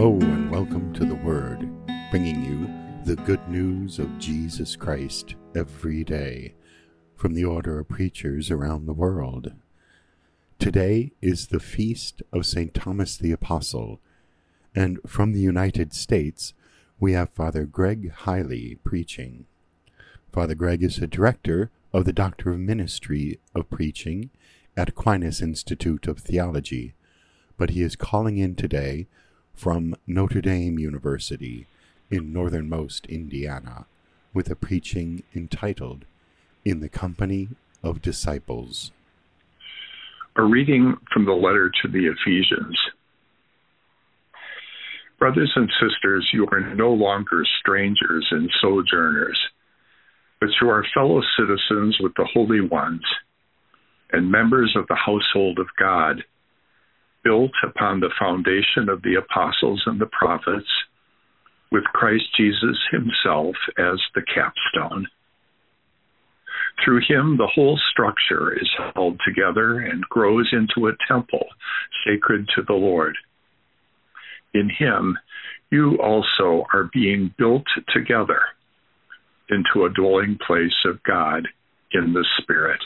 Hello and welcome to The Word, bringing you the good news of Jesus Christ every day from the order of preachers around the world. Today is the feast of St. Thomas the Apostle, and from the United States we have Father Greg Hiley preaching. Father Greg is a director of the Doctor of Ministry of Preaching at Aquinas Institute of Theology, but he is calling in today from Notre Dame University in northernmost Indiana with a preaching entitled In the Company of Disciples. A reading from the letter to the Ephesians. Brothers and sisters, you are no longer strangers and sojourners, but you are fellow citizens with the holy ones and members of the household of God, built upon the foundation of the apostles and the prophets, with Christ Jesus himself as the capstone. Through him, the whole structure is held together and grows into a temple sacred to the Lord. In him, you also are being built together into a dwelling place of God in the Spirit.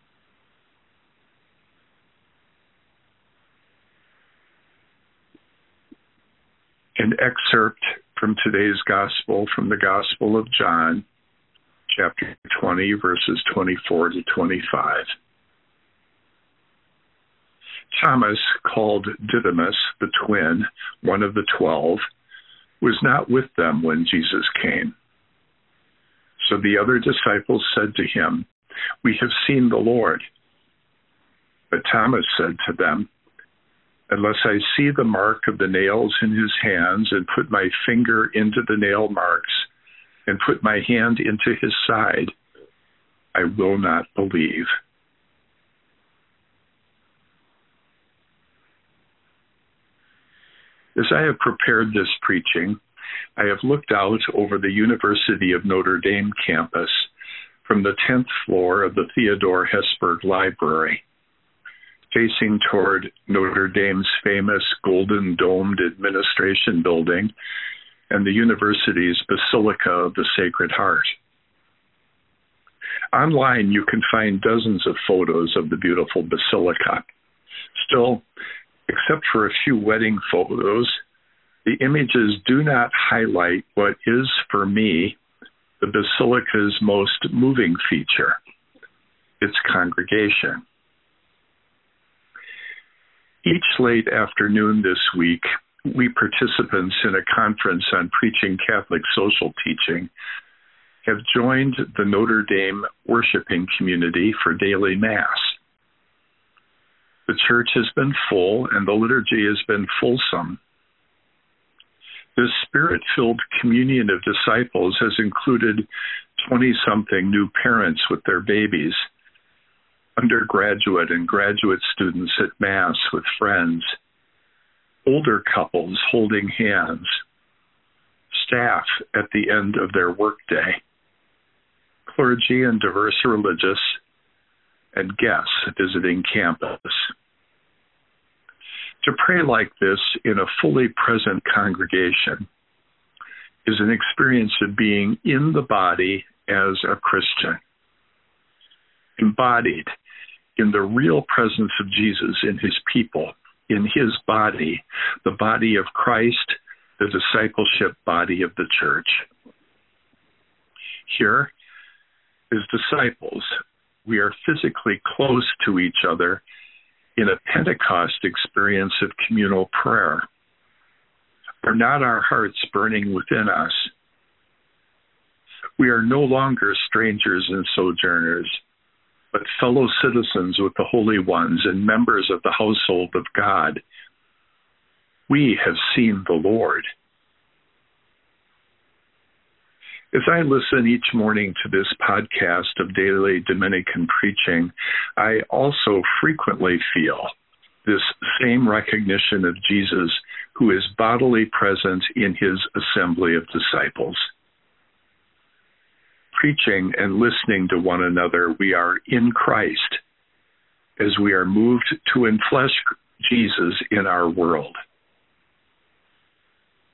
An excerpt from today's Gospel from the Gospel of John, chapter 20, verses 24 to 25. Thomas, called Didymus, the twin, one of the 12, was not with them when Jesus came. So the other disciples said to him, "We have seen the Lord." But Thomas said to them, "Unless I see the mark of the nails in his hands and put my finger into the nail marks and put my hand into his side, I will not believe." As I have prepared this preaching, I have looked out over the University of Notre Dame campus from the 10th floor of the Theodore Hesburgh Library, facing toward Notre Dame's famous golden-domed administration building and the university's Basilica of the Sacred Heart. Online, you can find dozens of photos of the beautiful basilica. Still, except for a few wedding photos, the images do not highlight what is, for me, the basilica's most moving feature, its congregation. Each late afternoon this week, we participants in a conference on preaching Catholic social teaching have joined the Notre Dame worshiping community for daily Mass. The church has been full and the liturgy has been fulsome. This spirit-filled communion of disciples has included 20-something new parents with their babies, undergraduate and graduate students at Mass with friends, older couples holding hands, staff at the end of their workday, clergy and diverse religious, and guests visiting campus. To pray like this in a fully present congregation is an experience of being in the body as a Christian, embodied in the real presence of Jesus in his people, in his body, the body of Christ, the discipleship body of the church. Here, as disciples, we are physically close to each other in a Pentecost experience of communal prayer. Are not our hearts burning within us? We are no longer strangers and sojourners, but fellow citizens with the holy ones and members of the household of God. We have seen the Lord. As I listen each morning to this podcast of daily Dominican preaching, I also frequently feel this same recognition of Jesus, who is bodily present in his assembly of disciples. Preaching and listening to one another, we are in Christ as we are moved to enflesh Jesus in our world.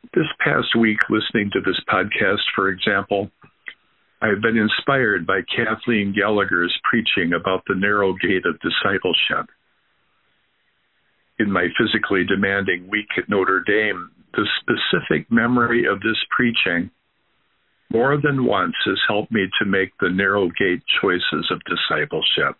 This past week, listening to this podcast, for example, I have been inspired by Kathleen Gallagher's preaching about the narrow gate of discipleship. In my physically demanding week at Notre Dame, the specific memory of this preaching more than once has helped me to make the narrow gate choices of discipleship.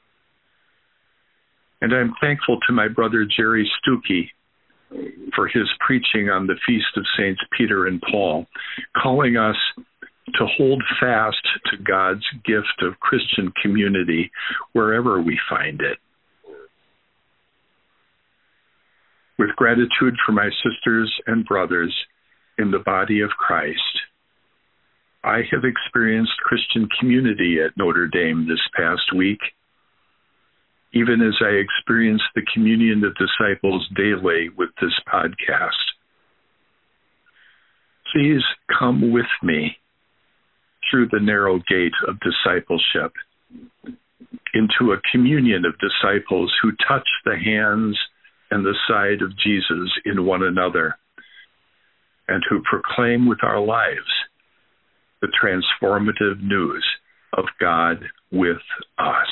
And I'm thankful to my brother Jerry Stuckey for his preaching on the Feast of Saints Peter and Paul, calling us to hold fast to God's gift of Christian community wherever we find it. With gratitude for my sisters and brothers in the body of Christ, I have experienced Christian community at Notre Dame this past week, even as I experienced the communion of disciples daily with this podcast. Please come with me through the narrow gate of discipleship into a communion of disciples who touch the hands and the side of Jesus in one another, and who proclaim with our lives the transformative news of God with us.